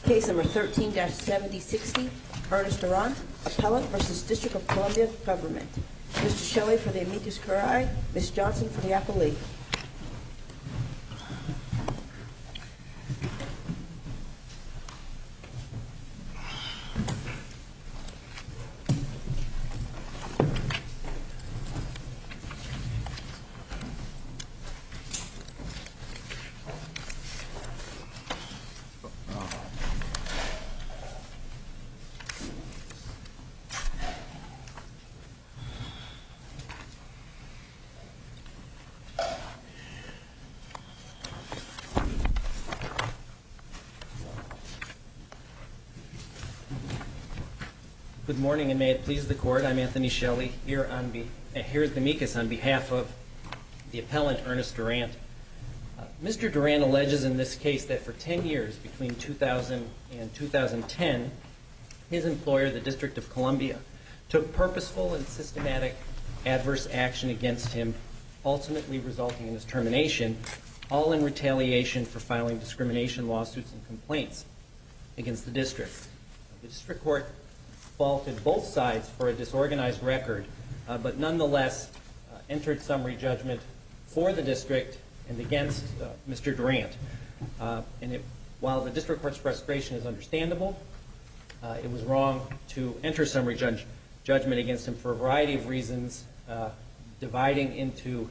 Case number 13-7060, Ernest Durant, Appellant v. District of Columbia Government. Mr. Shelley for the amicus curiae, Ms. Johnson for the appellee. Good morning, and may it please the Court. I'm Anthony Shelley, here as the amicus on behalf of the appellant, Ernest Durant. Mr. Durant alleges in this case that for 10 years, between 2000 and 2010, his employer, the District of Columbia, took purposeful and systematic adverse action against him, ultimately resulting in his termination, all in retaliation for filing discrimination lawsuits and complaints against the district. The district court faulted both sides for a disorganized record, but nonetheless entered summary judgment for the district and against Mr. Durant. While the district court's frustration is understandable, it was wrong to enter summary judgment against him for a variety of reasons, dividing into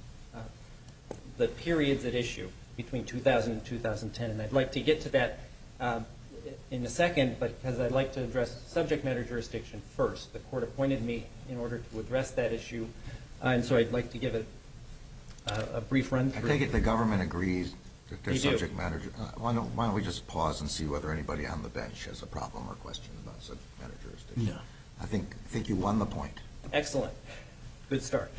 the periods at issue between 2000 and 2010. And I'd like to get to that in a second, but because I'd like to address subject matter jurisdiction first. The court appointed me in order to address that issue, and so I'd like to give it a brief run through. I take it the government agrees that there's subject matter. Why don't we just pause and see whether anybody on the bench has a problem or question about subject matter jurisdiction? No. I think you won the point. Excellent. Good start.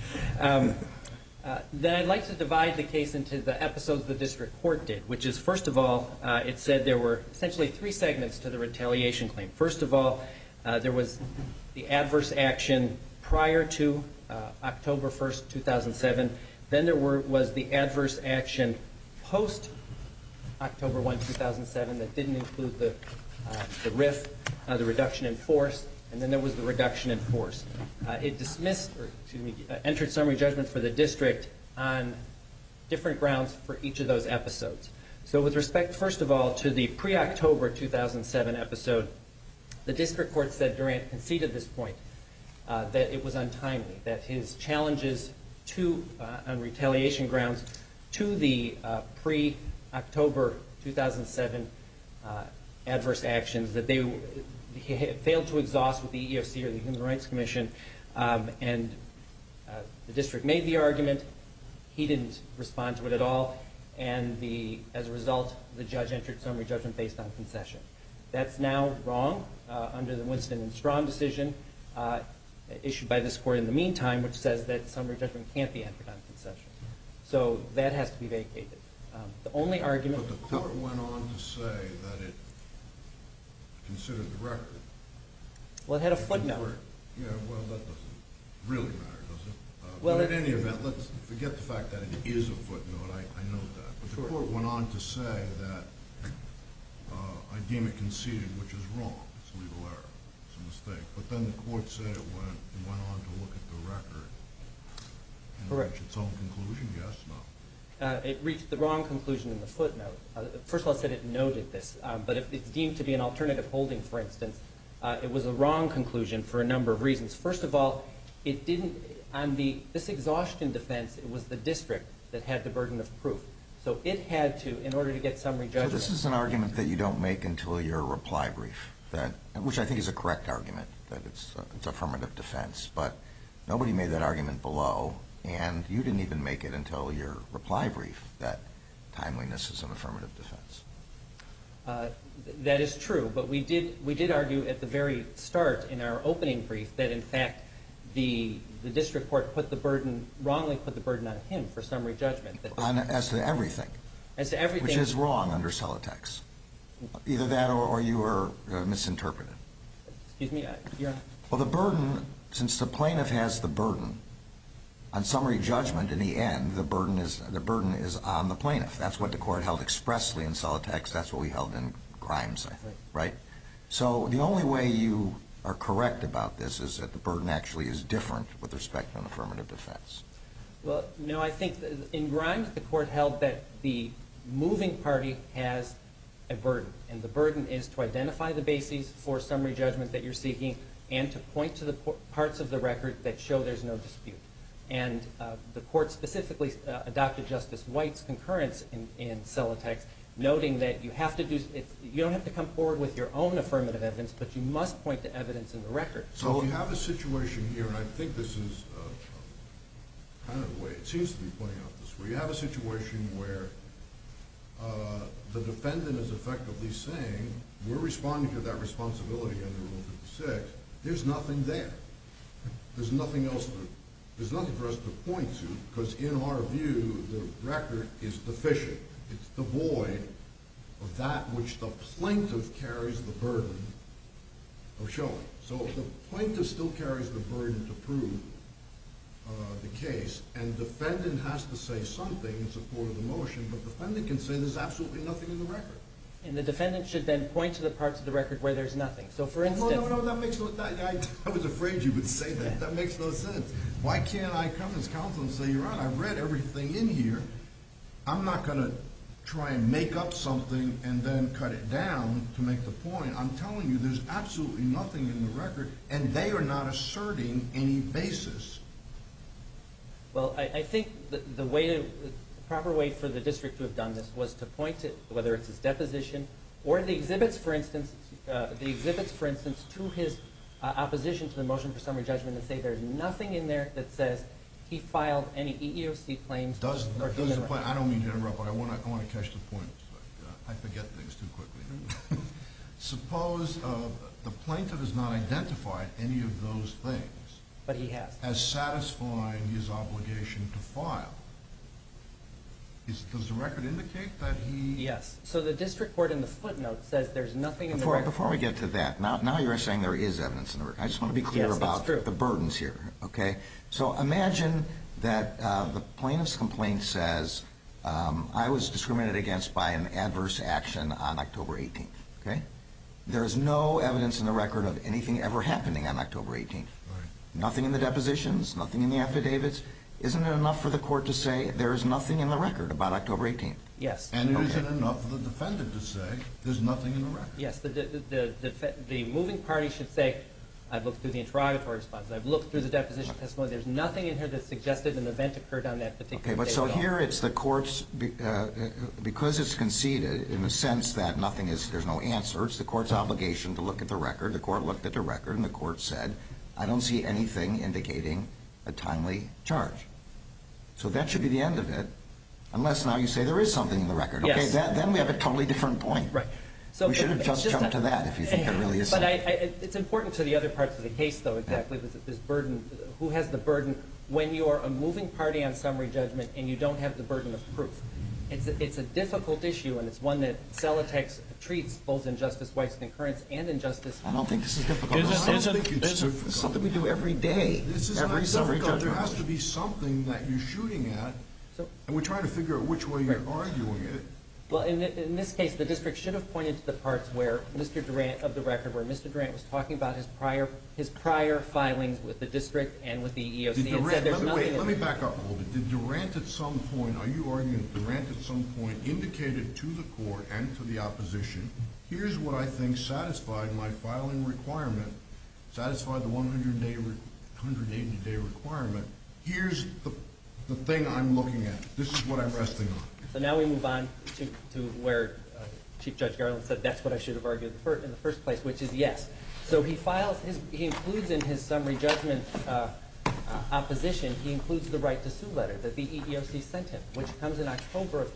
Then I'd like to divide the case into the episodes the district court did, which is, first of all, it said there were essentially three segments to the retaliation claim. First of all, there was the adverse action prior to October 1st, 2007. Then there was the adverse action post-October 1, 2007 that didn't include the RIF, the reduction in force, and then there was the reduction in force. It entered summary judgment for the district on different grounds for each of those episodes. So with respect, first of all, to the pre-October 2007 episode, the district court said Durant conceded this point, that it was untimely, that his challenges on retaliation grounds to the pre-October 2007 adverse actions, that he had failed to exhaust with the EEOC or the Human Rights Commission, and the district made the argument. He didn't respond to it at all, and as a result, the judge entered summary judgment based on concession. That's now wrong under the Winston and Strawn decision issued by this court in the meantime, which says that summary judgment can't be entered on concession. So that has to be vacated. The only argument... But the court went on to say that it considered the record. Well, it had a footnote. Yeah, well, that doesn't really matter, does it? Well, but in any event, let's forget the fact that it is a footnote. I know that. But the court went on to say that I deem it conceded, which is wrong. It's a legal error. It's a mistake. But then the court said it went on to look at the record and reach its own conclusion. Yes, no. It reached the wrong conclusion in the footnote. First of all, it said it noted this. But if it's deemed to be an alternative holding, for instance, it was a wrong conclusion for a number of reasons. First of all, it didn't, on this exhaustion defense, it was the district that had the burden of proof. So it had to, in order to get summary judgment. So this is an argument that you don't make until your reply brief, which I think is a correct argument, that it's affirmative defense. But nobody made that argument below, and you didn't even make it until your reply brief that timeliness is an affirmative defense. That is true, but we did argue at the very start in our opening brief that, in fact, the district court wrongly put the burden on him for summary judgment. As to everything. As to everything. Which is wrong under Celotex. Either that or you were misinterpreted. Excuse me? Well, the burden, since the plaintiff has the burden, on summary judgment, in the end, the burden is on the plaintiff. That's what the court held expressly in Celotex. That's what we held in Grimes, I think, right? So the only way you are correct about this is that the burden actually is different with respect to an affirmative defense. Well, no, I think in Grimes the court held that the moving party has a burden, and the burden is to identify the bases for summary judgment that you're seeking and to point to the parts of the record that show there's no dispute. And the court specifically adopted Justice White's concurrence in Celotex, noting that you don't have to come forward with your own affirmative evidence, but you must point to evidence in the record. So if you have a situation here, and I think this is kind of the way it seems to be playing out this way, you have a situation where the defendant is effectively saying, we're responding to that responsibility under Rule 56. There's nothing there. There's nothing else. There's nothing for us to point to, because in our view, the record is deficient. It's devoid of that which the plaintiff carries the burden of showing. So the plaintiff still carries the burden to prove the case, and defendant has to say something in support of the motion, but defendant can say there's absolutely nothing in the record. And the defendant should then point to the parts of the record where there's nothing. So, for instance... No, that makes no... I was afraid you would say that. Yeah. That makes no sense. Why can't I come as counsel and say, Your Honor, I've read everything in here. I'm not going to try and make up something and then cut it down to make the point. I'm telling you there's absolutely nothing in the record, and they are not asserting any basis. Well, I think the proper way for the district to have done this was to point to, whether it's his deposition or the exhibits, for instance, to his opposition to the motion for summary judgment, and say there's nothing in there that says he filed any EEOC claims. I don't mean to interrupt, but I want to catch the point. I forget things too quickly. Suppose the plaintiff has not identified any of those things. But he has. As satisfying his obligation to file. Does the record indicate that he... Yes. So the district court in the footnote says there's nothing in the record. Before we get to that, now you're saying there is evidence in the record. I just want to be clear about the burdens here, okay? So imagine that the plaintiff's complaint says, I was discriminated against by an adverse action on October 18th, okay? There is no evidence in the record of anything ever happening on October 18th. Right. Nothing in the depositions, nothing in the affidavits. Isn't it enough for the court to say there is nothing in the record about October 18th? Yes. And it isn't enough for the defendant to say there's nothing in the record? Yes. The moving party should say, I've looked through the interrogatory responses, I've looked through the deposition testimony, there's nothing in here that suggested an event occurred on that particular day. Okay, but so here it's the court's, because it's conceded in the sense that there's no answer, it's the court's obligation to look at the record. The court looked at the record and the court said, I don't see anything indicating a timely charge. So that should be the end of it, unless now you say there is something in the record. Okay, yes. Then we have a totally different point. Right. So we should have just jumped to that if you think there really is something. But it's important to the other parts of the case, though, exactly, this burden. Who has the burden when you're a moving party on summary judgment and you don't have the burden of proof? It's a difficult issue, and it's one that Celotex treats both in Justice White's concurrence and in Justice... I don't think this is difficult. I don't think it's difficult. This is something we do every day. This is not difficult. There has to be something that you're shooting at, and we're trying to figure out which way you're arguing it. Well, in this case, the district should have pointed to the parts where Mr. Durant, of the record, where Mr. Durant was talking about his prior filings with the district and with the EEOC and said there's nothing... Let me back up a little bit. Did Durant at some point, are you arguing that Durant at some point indicated to the court and to the opposition, here's what I think satisfied my filing requirement, satisfied the 180-day requirement, here's the thing I'm looking at. This is what I'm resting on. So now we move on to where Chief Judge Garland said that's what I should have argued in the first place, which is yes. So he includes in his summary judgment opposition, he includes the right to sue letter that the EEOC sent him, which comes in October of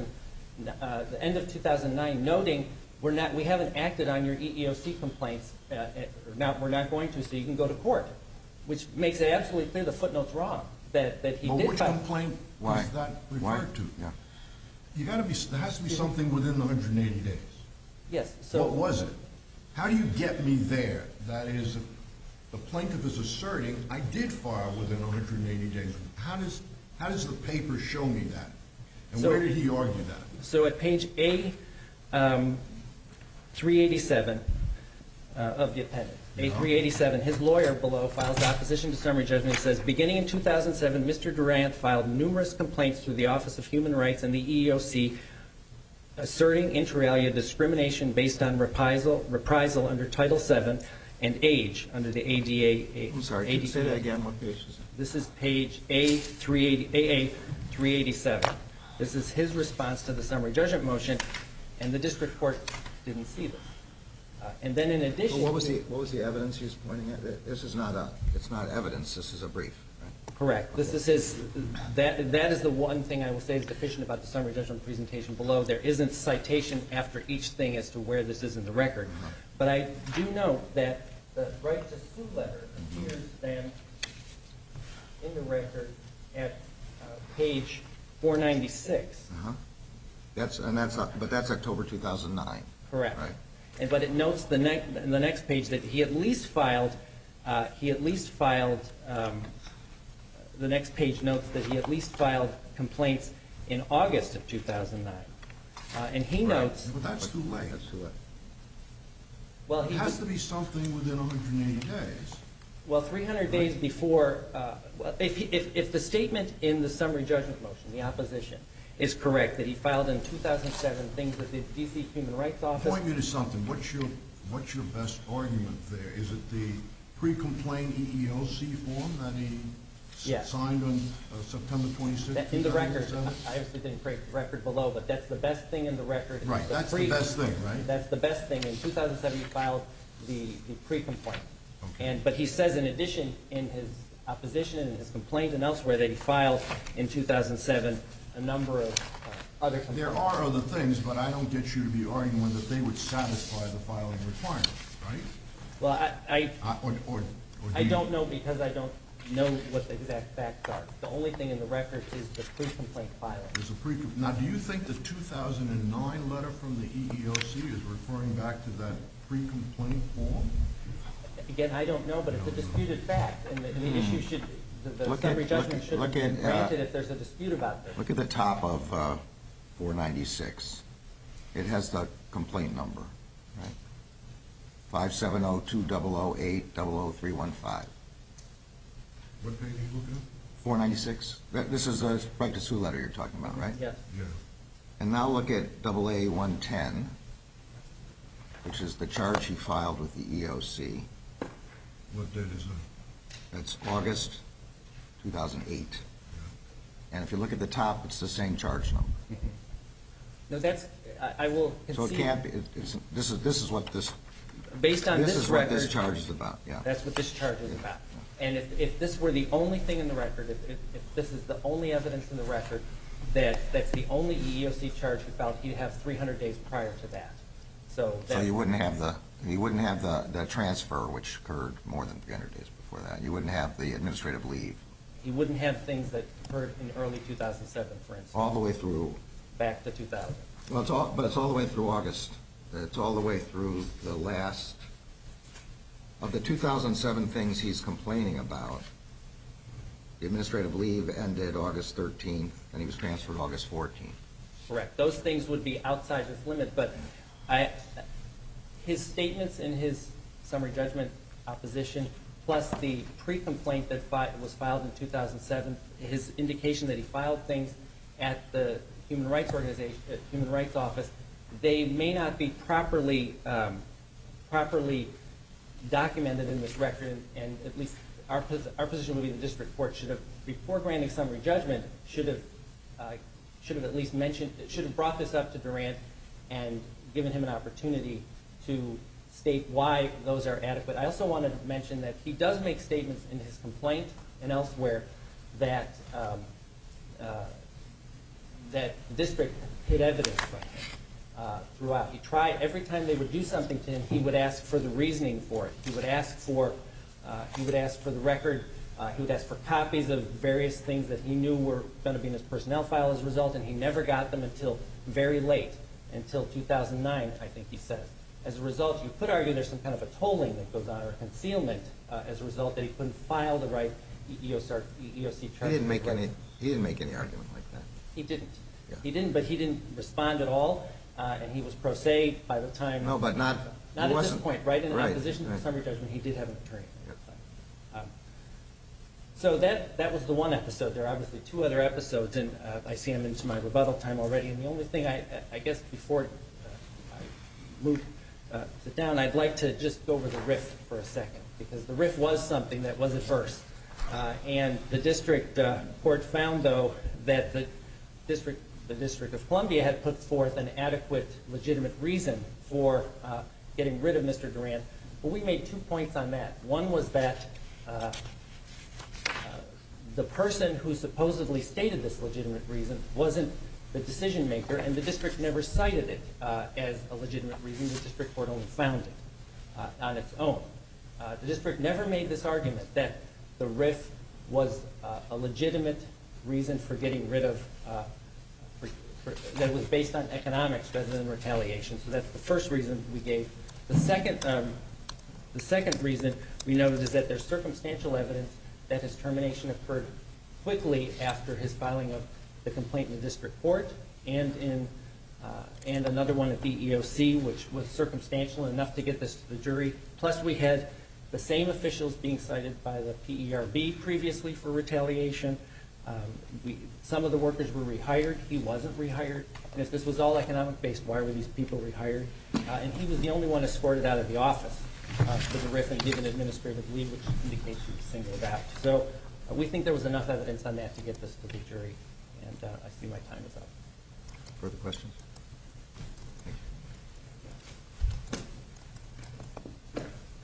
the end of 2009, noting we haven't acted on your EEOC complaints, we're not going to, so you can go to court, which makes it absolutely clear the footnote's wrong, that he did... Which complaint was that referred to? Yeah. There has to be something within the 180 days. Yes. So what was it? How do you get me there? That is, the plaintiff is asserting I did file within 180 days. How does the paper show me that? And where did he argue that? So at page A, 387 of the appendix. A387, his lawyer below files opposition to summary judgment. It says, beginning in 2007, Mr. Durant filed numerous complaints through the Office of Human Rights and the EEOC asserting inter alia discrimination based on reprisal under Title VII and age under the ADA. I'm sorry, can you say that again? What page is it? This is page AA387. This is his response to the summary judgment motion, and the district court didn't see this. And then in addition, Well, what was the evidence he was pointing at? This is it's not evidence. This is a brief, right? correct. This is his. That is the one thing I will say is deficient about the summary judgment presentation below. There isn't citation after each thing as to where this is in the record. But I do note that the right to sue letter appears then in the record at page 496. But that's October 2009. Correct. Right. But it notes the next page that he at least filed. The next page notes that he at least filed complaints in August of 2009, and he notes. But that's too late. That's too late. Well, It has to be something within 180 days. Well, 300 days before. If the statement in the summary judgment motion, the opposition, is correct that he filed in 2007 things with the D.C. Human Rights Office. Point me to something. What's your best argument there? Is it the pre-complaint EEOC form that he signed on September 26th? In the record, I obviously didn't create the record below, but that's the best thing in the record. Right, that's the best thing, right? That's the best thing. In 2007, he filed the pre-complaint. Okay. But he says, in addition, in his opposition and his complaint and elsewhere, that he filed in 2007 a number of other complaints. There are other things, but I don't get you to be arguing that they would satisfy the filing requirement, right? Well, I do don't know, because I don't know what the exact facts are. The only thing in the record is the pre-complaint filing. Now, do you think the 2009 letter from the EEOC is referring back to that pre-complaint form? Again, I don't know, but it's a disputed fact, and the issue should, the summary judgment should have been granted if there's a dispute about this. Look at the top of 496. It has the complaint number, right? 570-2008-00315. What page are you looking at? 496. This is the right to sue letter you're talking about, right? Yes. Yeah. And now look at AA110, which is the charge he filed with the EOC. What date is that? That's August 2008. And if you look at the top, it's the same charge number. No, that's, I will concede. So it can't be, this is what this, based on this record. This is what this charge is about, yeah. That's what this charge is about. And if this were the only thing in the record, if this is the only evidence in the record that's the only EEOC charge he filed, he'd have 300 days prior to that. So you wouldn't have the transfer, which occurred more than 300 days before that. You wouldn't have the administrative leave. He wouldn't have things that occurred in early 2007, for instance. All the way through. Back to 2000. Well, it's all the way through August. It's all the way through the last of the 2007 things he's complaining about. The administrative leave ended August 13th, and he was transferred August 14th. Correct. Those things would be outside his limit, but his statements in his summary judgment opposition, plus the pre-complaint that was filed in 2007, his indication that he filed things at the Human Rights Organization, Human Rights Office, they may not be properly documented in this record, and at least our position would be the district court should have, before granting summary judgment, should have at least mentioned, should have brought this up to Durant and given him an opportunity to state why those are adequate. I also wanted to mention that he does make statements in his complaint and elsewhere that that the district hid evidence from him throughout. He tried, every time they would do something to him, he would ask for the reasoning for it. He would ask for the record. He would ask for copies of various things that he knew were going to be in his personnel file as a result, and he never got them until very late, until 2009, I think he says. As a result, you could argue there's some kind of a tolling that goes on, or concealment, as a result that he couldn't file the right EEOC charge. He didn't make any argument like that. He didn't. Yeah. He didn't, but he didn't respond at all. and he was pro se by the time. No, but not at this point, right? In right, opposition to right. summary judgment, he did have an attorney. Yep. So that was the one episode. There are obviously two other episodes, and I see I'm into my rebuttal time already. And the only thing I guess before I move sit down, I'd like to just go over the RIF for a second, because the RIF was something that was adverse. And the district court found, though, that the District of Columbia had put forth an adequate, legitimate reason for getting rid of Mr. Durant. But we made 2 points on that. One was that the person who supposedly stated this legitimate reason wasn't the decision maker, and the district never cited it as a legitimate reason. The district court only found it on its own. The district never made this argument that the RIF was a legitimate reason for getting rid of, that was based on economics rather than retaliation. So that's the first reason we gave. The second reason we noted is that there's circumstantial evidence that his termination occurred quickly after his filing of the complaint in the district court, and another one at the EEOC, which was circumstantial enough to get this to the jury. Plus, we had the same officials being cited by the PERB previously for retaliation. Some of the workers were rehired. He wasn't rehired. And if this was all economic-based, why were these people rehired? And he was the only one escorted out of the office for the RIF and given administrative leave, which indicates he was singled out. So we think there was enough evidence on that to get this to the jury. And I see my time is up. Further questions? Thank you.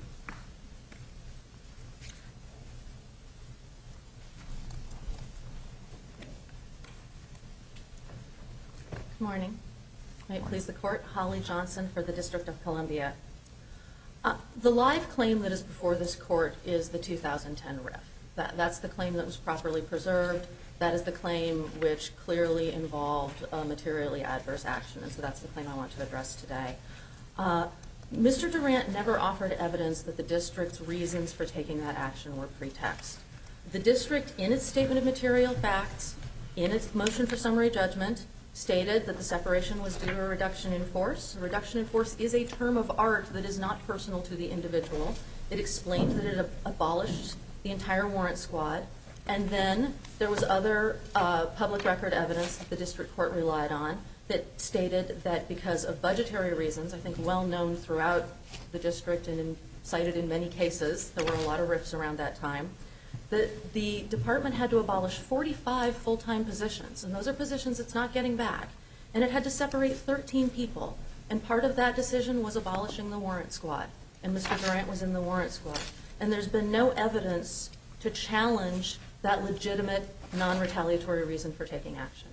Good morning. May it please the Court. Holly Johnson for the District of Columbia. The live claim that is before this Court is the 2010 RIF. That's the claim that was properly preserved. That is the claim which clearly involved a materially adverse action, and so that's the claim I want to address today. Mr. Durant never offered evidence that the district's reasons for taking that action were pretext. The district, in its statement of material facts, in its motion for summary judgment, stated that the separation was due to a reduction in force. A reduction in force is a term of art that is not personal to the individual. It explained that it abolished the entire warrant squad. And then there was other public record evidence that the district court relied on that stated that because of budgetary reasons, I think well known throughout the district and cited in many cases, there were a lot of RIFs around that time, that the department had to abolish 45 full-time positions. And those are positions it's not getting back. And it had to separate 13 people. And part of that decision was abolishing the warrant squad. And Mr. Durant was in the warrant squad. And there's been no evidence to challenge that legitimate, non-retaliatory reason for taking action.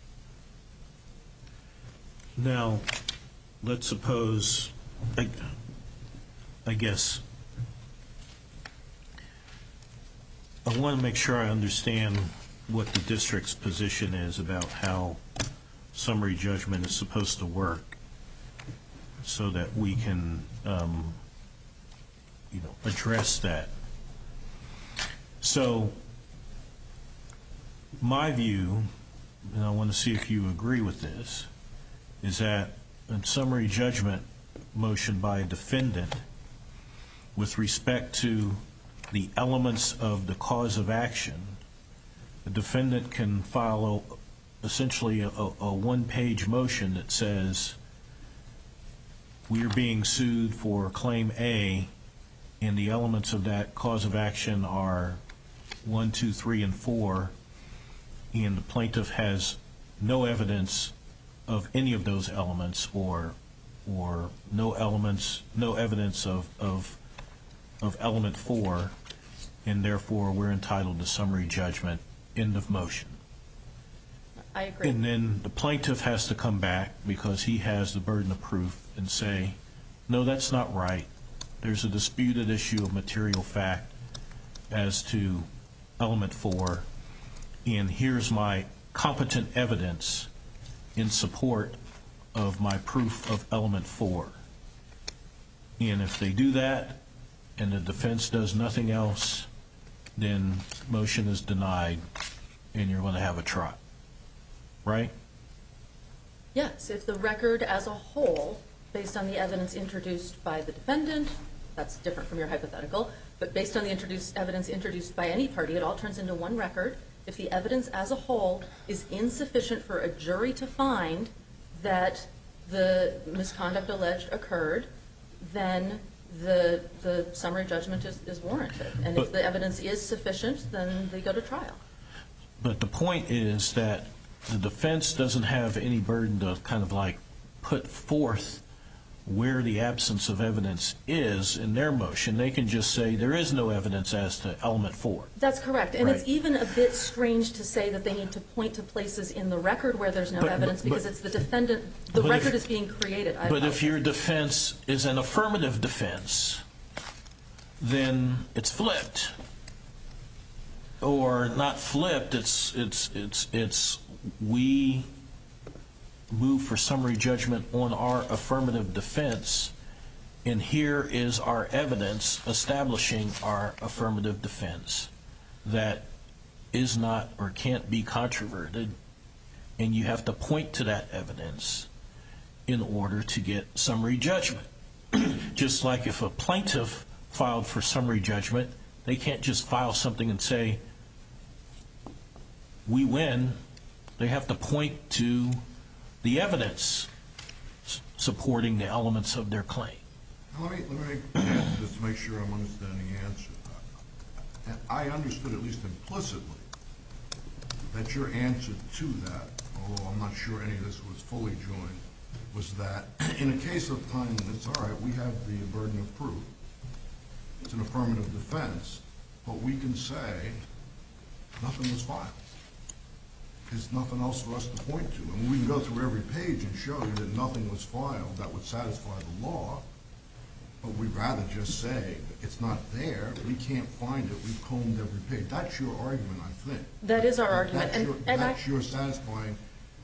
Now, let's suppose, I guess, I want to make sure I understand what the district's position is about how summary judgment is supposed to work so that we can, address that. So, my view, and I want to see if you agree with this, is that a summary judgment motion by a defendant with respect to the elements of the cause of action, the defendant can file essentially a one-page motion that says we are being sued for claim A, and the elements of that cause of action are 1, 2, 3, and 4, and the plaintiff has no evidence of any of those elements or no evidence of element 4, and therefore we're entitled to summary judgment, end of motion. I agree. And then the plaintiff has to come back because he has the burden of proof and say, no, that's not right. There's a disputed issue of material fact as to element 4, and here's my competent evidence in support of my proof of element 4. And if they do that and the defense does nothing else, then motion is denied and you're going to have a trial. Right? Yes, if the record as a whole, based on the evidence introduced by the defendant, that's different from your hypothetical, but based on the evidence introduced by any party, it all turns into one record. If the evidence as a whole is insufficient for a jury to find that the misconduct alleged occurred, then the summary judgment is warranted. And if the evidence is sufficient, then they go to trial. But the point is that the defense doesn't have any burden to kind of like put forth where the absence of evidence is in their motion. They can just say there is no evidence as to element 4. That's correct. And Right. it's even a bit strange to say that they need to point to places in the record where there's no evidence because it's the defendant. The record is being created. But if your defense is an affirmative defense, then it's flipped. Or not flipped, it's we move for summary judgment on our affirmative defense, and here is our evidence establishing our affirmative defense that is not or can't be controverted, and you have to point to that evidence in order to get summary judgment. Just like if a plaintiff filed for summary judgment, they can't just file something and say, we win. They have to point to the evidence supporting the elements of their claim. Let me answer this to make sure I'm understanding the answer. And I understood, at least implicitly, that your answer to that, although I'm not sure any of this was fully joined, was that in a case of timeliness, all right, we have the burden of proof. It's an affirmative defense, but we can say nothing was filed. There's nothing else for us to point to. And we can go through every page and show you that nothing was filed that would satisfy the law, but we'd rather just say it's not there, we can't find it, we've combed every page. That's your argument, I think. That is our argument. That's your satisfying.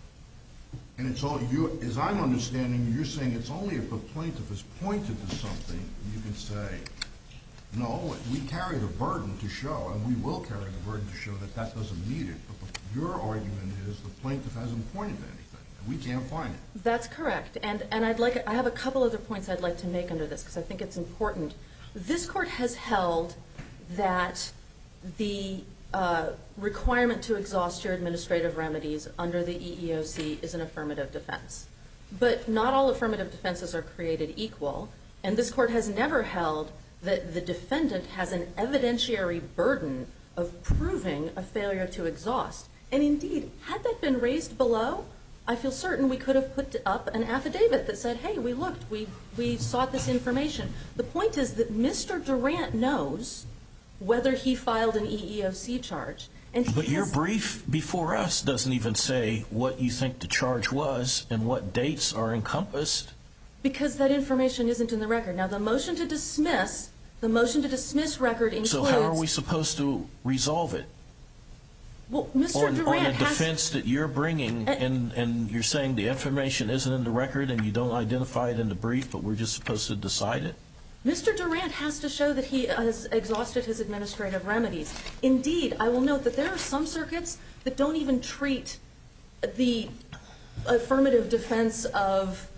And it's all you, as I'm understanding, you're saying it's only if the plaintiff has pointed to something, you can say, no, we carry the burden to show, and we will carry the burden to show that that doesn't meet it. But your argument is the plaintiff hasn't pointed to anything, and we can't find it. That's correct. And I have a couple other points I'd like to make under this because I think it's important. This court has held that the requirement to exhaust your administrative remedies under the EEOC is an affirmative defense. But not all affirmative defenses are created equal, and this court has never held that the defendant has an evidentiary burden of proving a failure to exhaust. And indeed, had that been raised below, I feel certain we could have put up an affidavit that said, hey, we looked, we sought this information. The point is that Mr. Durant knows whether he filed an EEOC charge. But your brief before us doesn't even say what you think the charge was and what dates are encompassed. Because that information isn't in the record. Now, the motion to dismiss record includes... So how are we supposed to resolve it? Well, Mr. Durant on a has... defense that you're bringing, and you're saying the information isn't in the record and you don't identify it in the brief, but we're just supposed to decide it? Mr. Durant has to show that he has exhausted his administrative remedies. Indeed, I will note that there are some circuits that don't even treat the affirmative defense of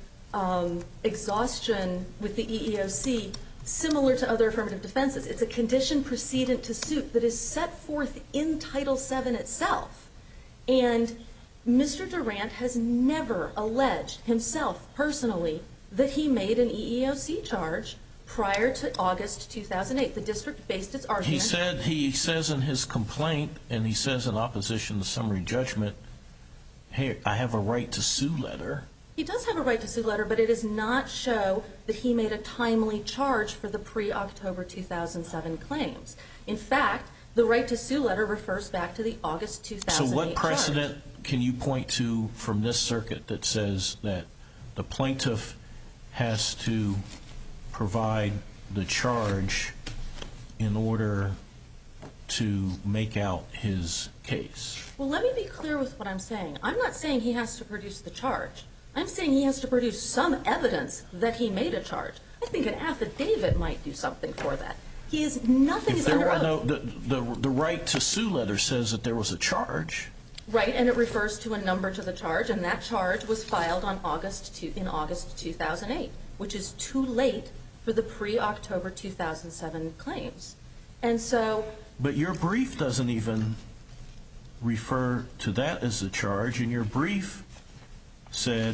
exhaustion with the EEOC similar to other affirmative defenses. It's a condition precedent to suit that is set forth in Title VII itself. And Mr. Durant has never alleged himself personally that he made an EEOC charge prior to August 2008. The district based its argument... He says in his complaint, and he says in opposition to summary judgment, hey, I have a right to sue letter. He does have a right to sue letter, but it does not show that he made a timely charge for the pre-October 2007 claims. In fact, the right to sue letter refers back to the August 2008 charge. So what precedent can you point to from this circuit that says that the plaintiff has to provide the charge in order to make out his case? Well, let me be clear with what I'm saying. I'm not saying he has to produce the charge. I'm saying he has to produce some evidence that he made a charge. I think an affidavit might do something for that. He is nothing is under oath. The right to sue letter says that there was a charge. Right, and it refers to a number to the charge, and that charge was filed in August 2008, which is too late for the pre-October 2007 claims. And so... But your brief doesn't even refer to that as a charge, and your brief said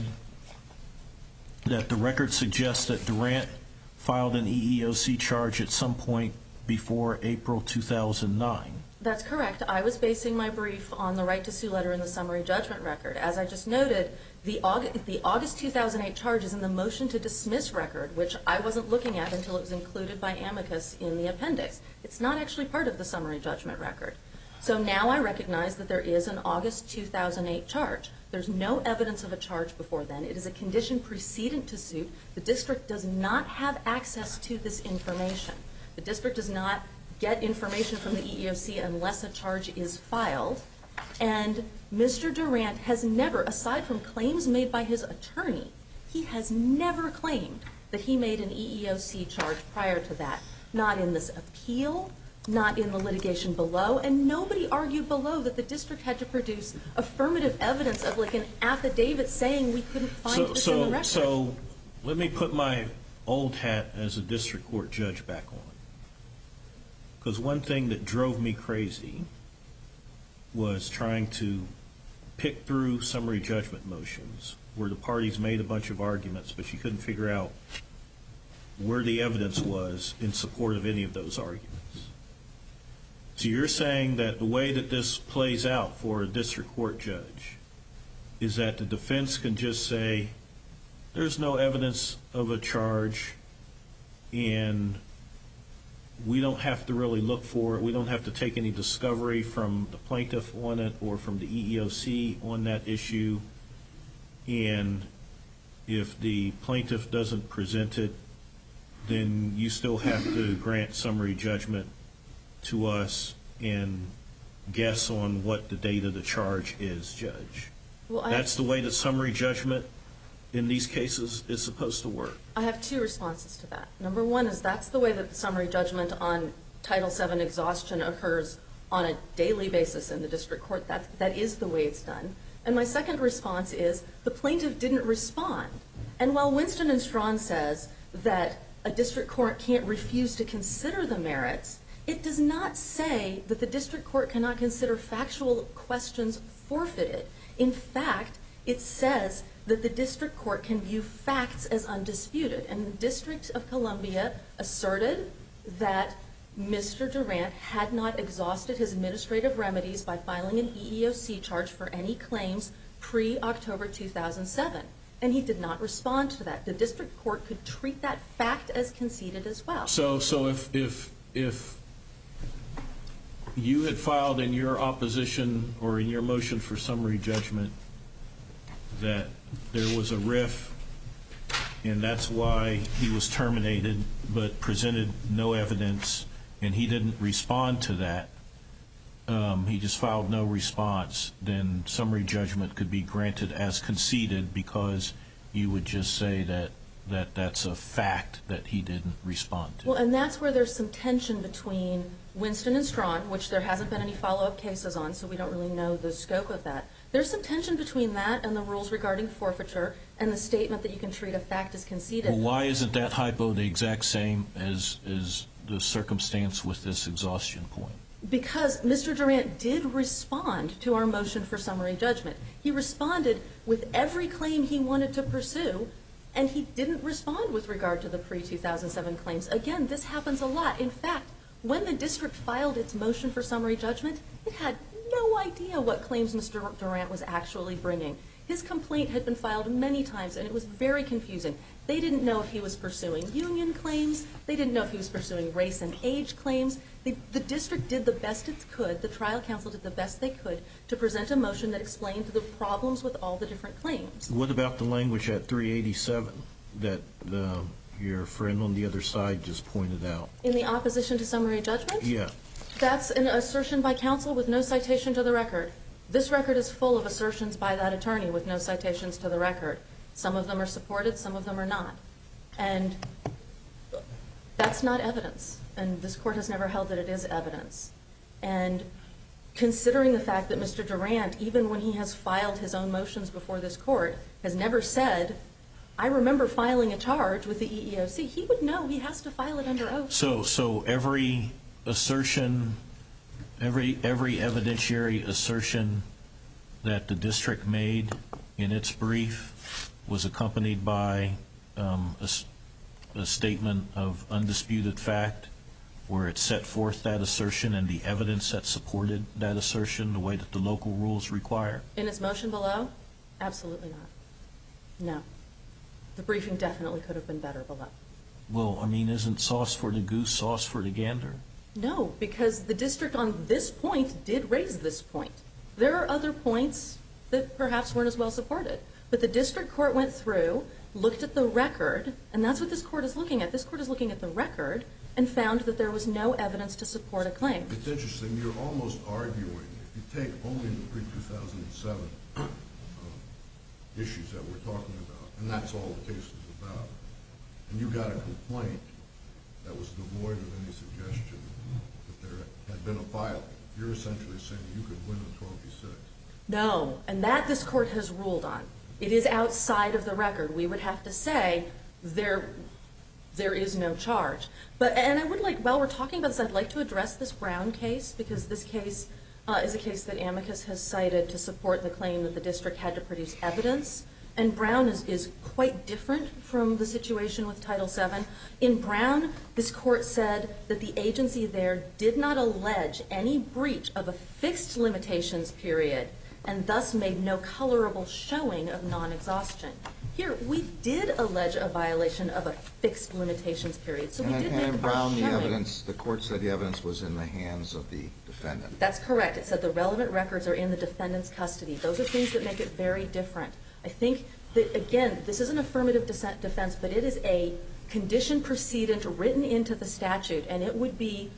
that the record suggests that Durant filed an EEOC charge at some point before April 2009. That's correct. I was basing my brief on the right to sue letter in the summary judgment record. As I just noted, the August 2008 charge is in the motion to dismiss record, which I wasn't looking at until it was included by amicus in the appendix. It's not actually part of the summary judgment record. So now I recognize that there is an August 2008 charge. There's no evidence of a charge before then. It is a condition precedent to suit. The district does not have access to this information. The district does not get information from the EEOC unless a charge is filed. And Mr. Durant has never, aside from claims made by his attorney, he has never claimed that he made an EEOC charge prior to that. Not in this appeal, not in the litigation below, and nobody argued below that the district had to produce affirmative evidence of like an affidavit saying we couldn't find this in the record. So let me put my old hat as a district court judge back on. Because one thing that drove me crazy was trying to pick through summary judgment motions where the parties made a bunch of arguments, but you couldn't figure out where the evidence was in support of any of those arguments. So you're saying that the way that this plays out for a district court judge is that the defense can just say, there's no evidence of a charge, and we don't have to really look for it. We don't have to take any discovery from the plaintiff on it or from the EEOC on that issue. And if the plaintiff doesn't present it, then you still have to grant summary judgment to us and guess on what the date of the charge is, Judge. That's the way that summary judgment in these cases is supposed to work. I have two responses to that. Number one is that's the way that the summary judgment on Title VII exhaustion occurs on a daily basis in the district court. That is the way it's done. And my second response is the plaintiff didn't respond. And while Winston and Strawn says that a district court can't refuse to consider the merits, it does not say that the district court cannot consider factual questions forfeited. In fact, it says that the district court can view facts as undisputed. And the District of Columbia asserted that Mr. Durant had not exhausted his administrative remedies by filing an EEOC charge for any claims pre-October 2007. And he did not respond to that. The district court could treat that fact as conceded as well. So if you had filed in your opposition or in your motion for summary judgment that there was a RIF and that's why he was terminated but presented no evidence and he didn't respond to that, he just filed no response, then summary judgment could be granted as conceded because you would just say that that's a fact that he didn't respond to. Well, and that's where there's some tension between Winston and Strawn, which there hasn't been any follow-up cases on, so we don't really know the scope of that. There's some tension between that and the rules regarding forfeiture and the statement that you can treat a fact as conceded. Well, why isn't that hypo the exact same as the circumstance with this exhaustion point? Because Mr. Durant did respond to our motion for summary judgment. He responded with every claim he wanted to pursue, and he didn't respond with regard to the pre-2007 claims. Again, this happens a lot. In fact, when the district filed its motion for summary judgment, it had no idea what claims Mr. Durant was actually bringing. His complaint had been filed many times, and it was very confusing. They didn't know if he was pursuing union claims. They didn't know if he was pursuing race and age claims. The district did the best it could, the trial counsel did the best they could, to present a motion that explained the problems with all the different claims. What about the language at 387 that your friend on the other side just pointed out? In the opposition to summary judgment? Yeah. That's an assertion by counsel with no citation to the record. This record is full of assertions by that attorney with no citations to the record. Some of them are supported, some of them are not. And that's not evidence. And this court has never held that it is evidence. And considering the fact that Mr. Durant, even when he has filed his own motions before this court, has never said, I remember filing a charge with the EEOC, he would know he has to file it under oath. So every assertion, every evidentiary assertion that the district made in its brief was accompanied by a statement of undisputed fact where it set forth that assertion and the evidence that supported that assertion the way that the local rules require? In its motion below? Absolutely not. No. The briefing definitely could have been better below. Well, I mean, isn't sauce for the goose, sauce for the gander? No, because the district on this point did raise this point. There are other points that perhaps weren't as well supported. But the district court went through, looked at the record, and that's what this court is looking at. This court is looking at the record and found that there was no evidence to support a claim. It's interesting. You're almost arguing, if you take only the pre-2007 issues that we're talking about, and that's all the case is about, and you got a complaint that was devoid of any suggestion that there had been a filing, you're essentially saying you could win on 12b-6. No, and that this court has ruled on. It is outside of the record. We would have to say there is no charge. And I would like, while we're talking about this, I'd like to address this Brown case, because this case is a case that Amicus has cited to support the claim that the district had to produce evidence. And Brown is quite different from the situation with Title VII. In Brown, this court said that the agency there did not allege any breach of a fixed limitations period and thus made no colorable showing of non-exhaustion. Here, we did allege a violation of a fixed limitations period, so we did make in Brown, a showing. the court said the evidence was in the hands of the defendant. That's correct. It said the relevant records are in the defendant's custody. Those are things that make it very different. I think that, again, this is an affirmative defense, but it is a condition precedent written into the statute, and it would be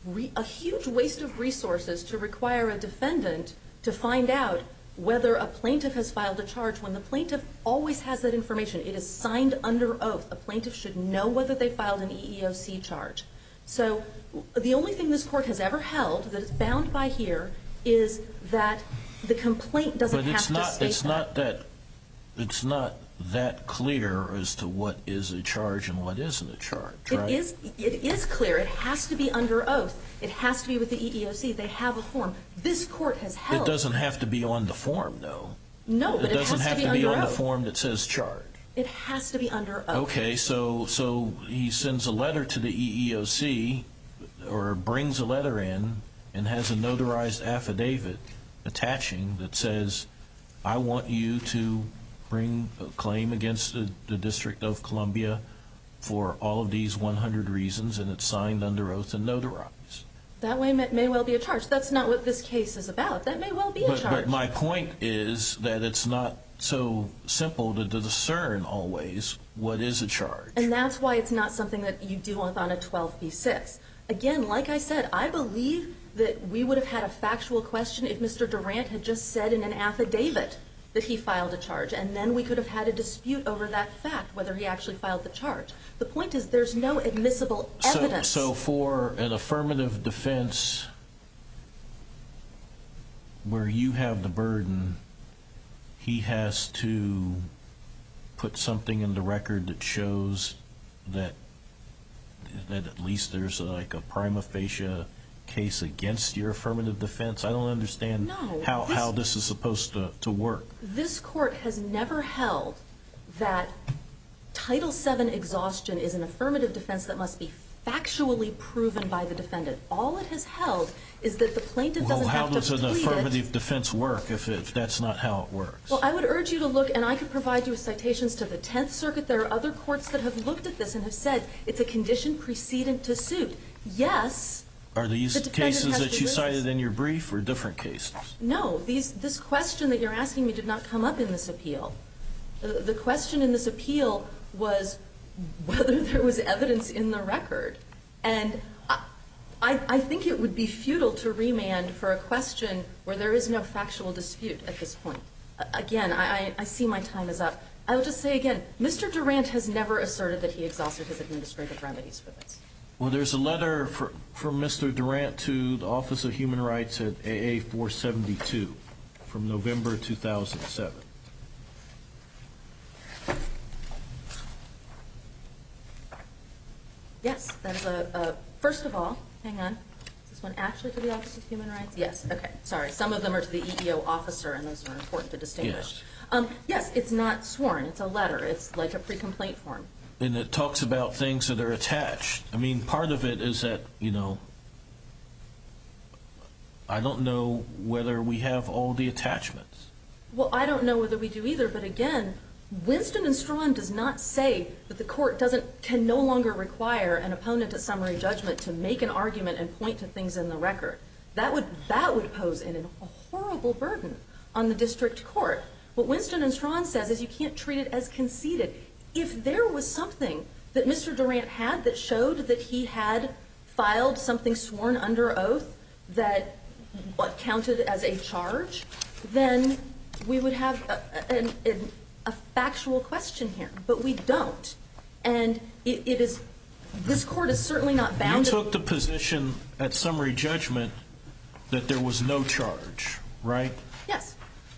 a huge waste of resources to require a defendant to find out whether a plaintiff has filed a charge when the plaintiff always has that information. It is signed under oath. A plaintiff should know whether they filed an EEOC charge. So the only thing this court has ever held that is bound by here is that the complaint doesn't have to state that. It's not that clear as to what is a charge and what isn't a charge, right? It is clear. It has to be under oath. It has to be with the EEOC. They have a form. This court has held. It doesn't have to be on the form, though. No, but it has to be under oath. It doesn't have to be on the form that says charge. It has to be under oath. Okay, so he sends a letter to the EEOC or brings a letter in and has a notarized affidavit attaching that says, I want you to bring a claim against the District of Columbia for all of these 100 reasons, and it's signed under oath and notarized. That way may well be a charge. That's not what this case is about. That may well be a charge. But my point is that it's not so simple to discern always what is a charge. And that's why it's not something that you do on a 12b-6. Again, like I said, I believe that we would have had a factual question if Mr. Durant had just said in an affidavit that he filed a charge, and then we could have had a dispute over that fact, whether he actually filed the charge. The point is there's no admissible evidence. So for an affirmative defense where you have the burden, he has to put something in the record that shows that at least there's like a prima facie case against your affirmative defense? I don't understand how this is supposed to work. This court has never held that Title VII exhaustion is an affirmative defense that must be factually proven by the defendant. All it has held is that the plaintiff doesn't have to plead it. Well, how does an affirmative defense work if that's not how it works? Well, I would urge you to look, and I could provide you with citations to the Tenth Circuit. There are other courts that have looked at this and have said it's a condition precedent to suit. Yes. Are these cases that you cited in your brief or different cases? No. This question that you're asking me did not come up in this appeal. The question in this appeal was whether there was evidence in the record. And I think it would be futile to remand for a question where there is no factual dispute at this point. Again, I see my time is up. I will just say again, Mr. Durant has never asserted that he exhausted his administrative remedies for this. Well, there's a letter from Mr. Durant to the Office of Human Rights at AA 472 from November 2007. Yes, that is first of all, hang on. Is this one actually to the Office of Human Rights? Yes, okay, sorry. Some of them are to the EEO officer, and those are important to distinguish. Yes, it's not sworn. It's a letter. It's like a pre-complaint form. And it talks about things that are attached. I mean, part of it is that, I don't know whether we have all the attachments. Well, I don't know whether we do either, but again, Winston and Strawn does not say that the court can no longer require an opponent at summary judgment to make an argument and point to things in the record. That would pose a horrible burden on the district court. What Winston and Strawn says is you can't treat it as conceded. If there was something that Mr. Durant had that showed that he had filed something sworn under oath that counted as a charge, then we would have a factual question here. But we don't. And this court is certainly not bound. You took the position at summary judgment that there was no charge, right? Yes.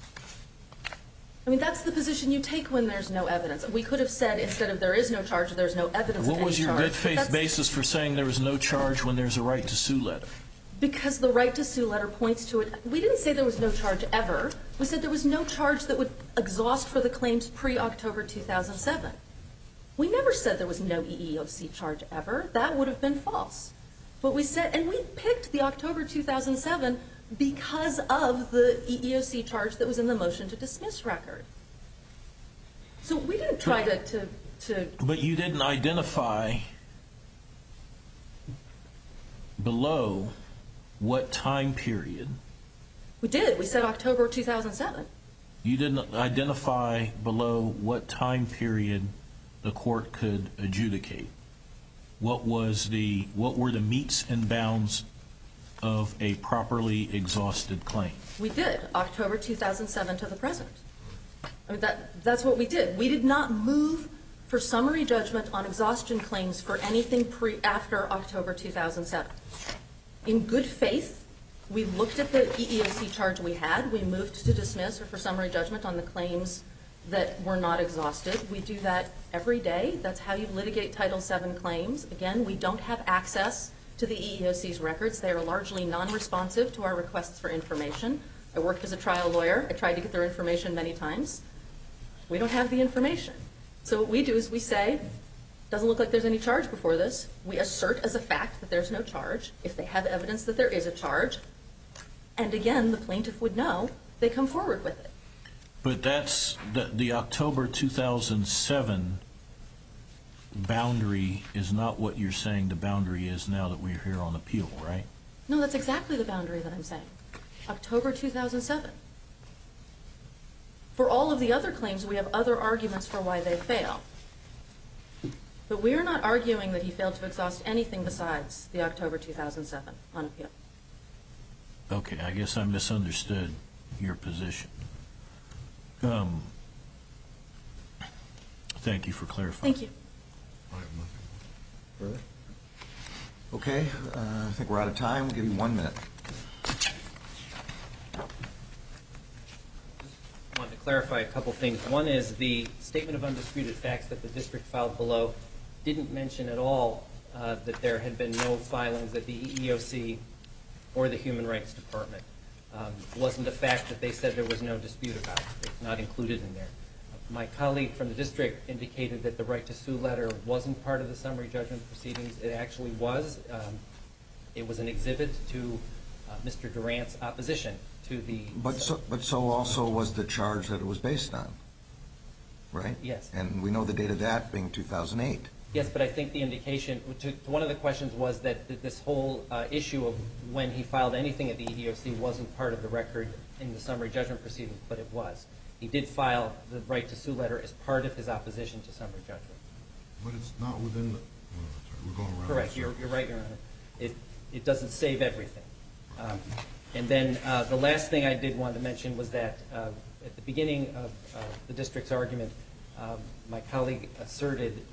I mean, that's the position you take when there's no evidence. We could have said instead of there is no charge, there's no evidence of any charge. What was your good faith basis for saying there was no charge when there's a right to sue letter? Because the right to sue letter points to it. We didn't say there was no charge ever. We said there was no charge that would exhaust for the claims pre-October 2007. We never said there was no EEOC charge ever. That would have been false. But we said, and we picked the October 2007 because of the EEOC charge that was in the motion to dismiss record. So we didn't try to But you didn't identify below what time period. We did. We said October 2007. You didn't identify below what time period the court could adjudicate. What were the metes and bounds of a properly exhausted claim? We did. October 2007 to the present. I mean, that's what we did. We did not move for summary judgment on exhaustion claims for anything after October 2007. In good faith, we looked at the EEOC charge we had. We moved to dismiss or for summary judgment on the claims that were not exhausted. We do that every day. That's how you litigate Title VII claims. Again, we don't have access to the EEOC's records. They are largely non-responsive to our requests for information. I worked as a trial lawyer. I tried to get their information many times. We don't have the information. So what we do is we say, doesn't look like there's any charge before this. We assert as a fact that there's no charge. If they have evidence that there is a charge, and again, the plaintiff would know, they come forward with it. But that's the October 2007 boundary is not what you're saying the boundary is now that we're here on appeal, right? No, that's exactly the boundary that I'm saying. October 2007. For all of the other claims, we have other arguments for why they fail. But we are not arguing that he failed to exhaust anything besides the October 2007 on appeal. Okay, I guess I misunderstood your position. Thank you for clarifying. Thank you. I have nothing. Further? Okay, I think we're out of time. We'll give you 1 minute. I wanted to clarify a couple things. One is the statement of undisputed facts that the district filed below didn't mention at all that there had been no filings at the EEOC or the Human Rights Department. It wasn't a fact that they said there was no dispute about it. It's not included in there. My colleague from the district indicated that the right to sue letter wasn't part of the summary judgment proceedings. It actually was. It was an exhibit to Mr. Durant's opposition to the... But so also was the charge that it was based on, right? Yes. And we know the date of that being 2008. Yes, but I think the indication, one of the questions was that this whole issue of when he filed anything at the EEOC wasn't part of the record in the summary judgment proceedings, but it was. He did file the right to sue letter as part of his opposition to summary judgment. But it's not within the... We're going around. Correct. You're right, Your Honor. It doesn't save everything. And then the last thing I did want to mention was that at the beginning of the district's argument, my colleague asserted that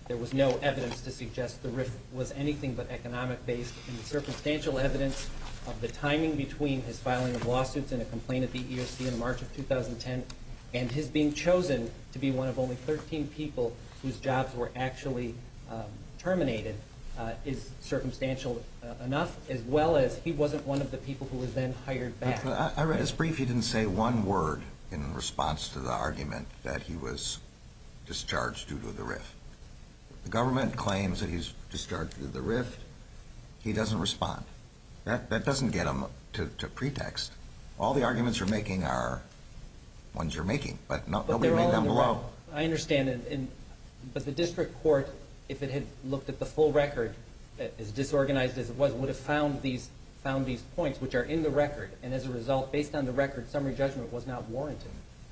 there was no evidence to suggest the RIF was anything but economic-based, and the circumstantial evidence of the timing between his filing of lawsuits and a complaint at the EEOC in March of 2010 and his being chosen to be one of only 13 people whose jobs were actually terminated is circumstantial enough, as well as he wasn't one of the people who was then hired back. I read his brief. He didn't say one word in response to the argument that he was discharged due to the RIF. The government claims that he's discharged due to the RIF. He doesn't respond. That doesn't get him to pretext. All the arguments you're making are ones you're making, but nobody made them below. I understand, but the district court, if it had looked at the full record, as disorganized as it was, would have found these points, which are in the record, and as a result, based on the record, summary judgment was not warranted.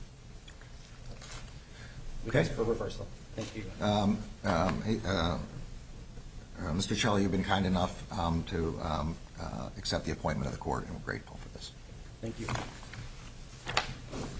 Okay. For reversal. Thank you. Mr. Shelley, you've been kind enough to accept the appointment of the court, and we're grateful for this. Thank you.